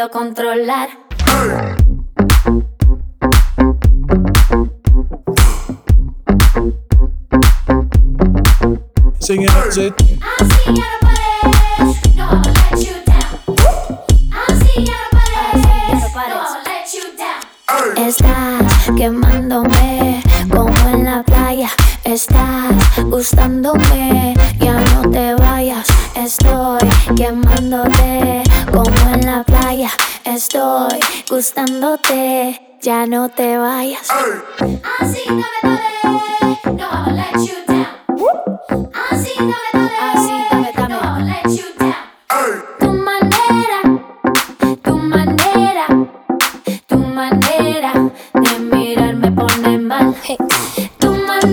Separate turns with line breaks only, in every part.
puedo controlar.
Sing it up, Zed.
I see you at a party, no, I'ma let you down. I see you at a party, no, I'ma let you down. Estás quemándome como en la playa. Estás gustándome, ya no te vayas. Estoy quemándote como en la playa. Estoy gustándote, ya no te vayas. I see you at a party, no, I'ma let you down. Así dame, no I'ma let you down. Tu manera de mirar me pone mal. Tu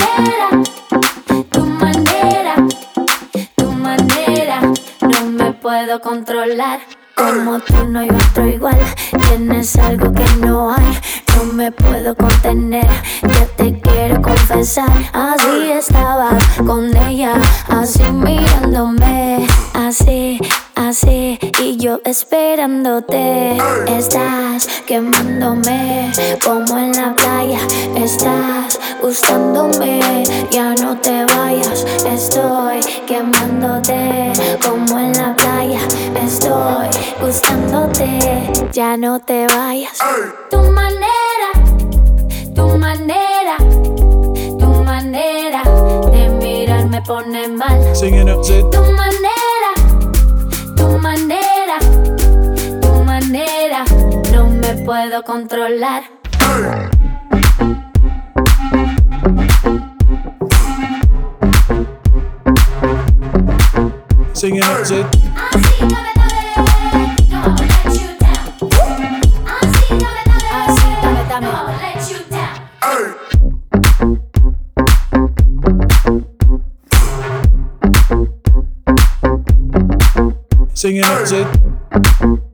manera, no me puedo controlar. Como tú no hay otro igual. Tienes algo que no hay, no me puedo contener. Ya te quiero confesar. Así estaba con ella, así mirándome, así, y yo esperándote. Estás quemándome como en la playa. Estás gustándome, ya no te vayas. Estoy quemándote como en la playa. Estoy gustándote, ya no te vayas. Tu manera de mirar me pone mal.
Sing it up, Zed.
Tu manera, no me puedo controlar.
Sing it up, Zed.
Así dame, no I'ma let you down. Así dame, no I'ma let you down.
Sing it up, Zed.